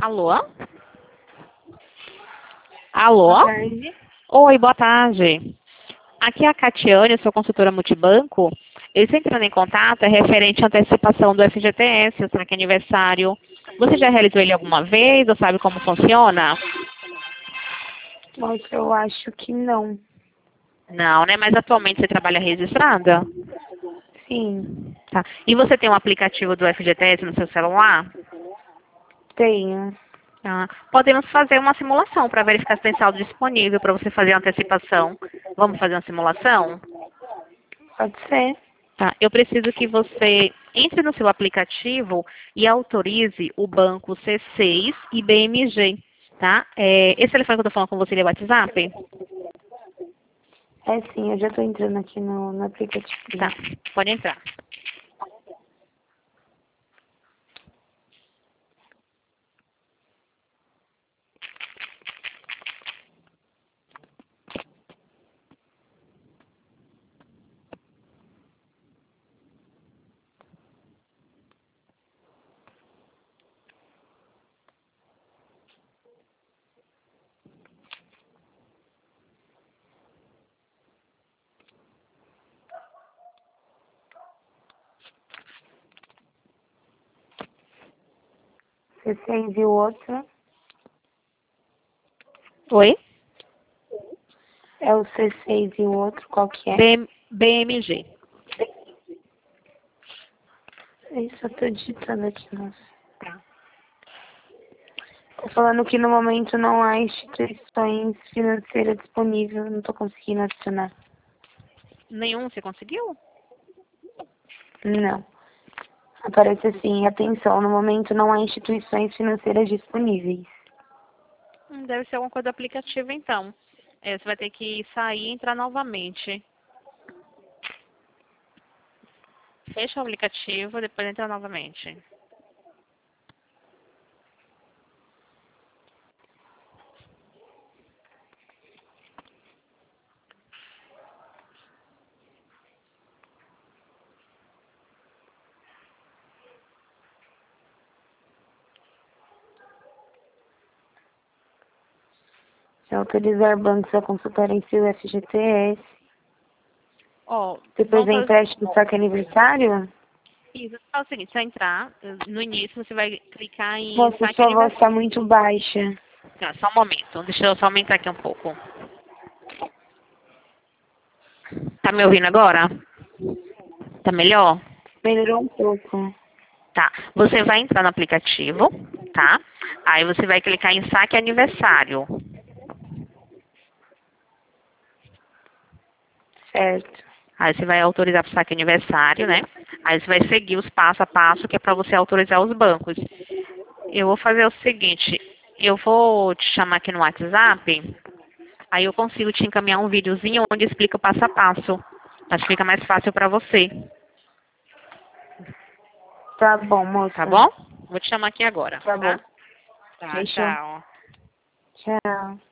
Alô? Alô? Boa tarde. Oi, boa tarde. Aqui é a Catiane, sou consultora multibanco. Eu estou entrando em contato, é referente à antecipação do FGTS, o saque aniversário. Você já realizou ele alguma vez ou sabe como funciona? Nossa, eu acho que não. Não, né? Mas atualmente você trabalha registrada? Sim, Tá. E você tem um aplicativo do FGTS no seu celular? tenho. Ah, podemos fazer uma simulação para verificar se tem saldo disponível para você fazer a antecipação. Vamos fazer uma simulação? Pode ser. Tá. Eu preciso que você entre no seu aplicativo e autorize o banco C6 e BMG, tá? Esse telefone que eu estou falando com você, ele é WhatsApp? É sim, eu já tô entrando aqui no aplicativo. Tá, pode entrar. C6 e o outro Oi? é o C6 e o outro, qual que é? BMG. Isso, eu tô digitando aqui, nossa. Tá. Tô falando que no momento não há instituições financeiras disponíveis, não tô conseguindo adicionar. Nenhum você conseguiu? Não. Aparece assim, atenção, no momento não há instituições financeiras disponíveis. Deve ser alguma coisa do aplicativo, então. Você vai ter que sair e entrar novamente. Fecha o aplicativo, depois entra novamente. Se autorizar bancos a consultarem seu FGTS. Ó, Depois vamos vem fazer empréstimo do saque aniversário? isso. É o seguinte, você vai entrar, no início você vai clicar em Moça, saque sua voz aniversário. está muito baixa. Tá, só um momento, deixa eu só aumentar aqui um pouco. Tá me ouvindo agora? Tá melhor? Melhorou um pouco. Tá. Você vai entrar no aplicativo, tá? Aí você vai clicar em saque aniversário. Certo. Aí você vai autorizar para o saque aniversário, né? Aí você vai seguir os passo a passo que é para você autorizar os bancos. Eu vou fazer o seguinte, eu vou te chamar aqui no WhatsApp, aí eu consigo te encaminhar um videozinho onde explica o passo a passo. Acho que fica mais fácil para você, Tá bom, tá moça. bom? Vou te chamar aqui agora, Tá bom. tá? Tá, Fechou. tchau. Tchau.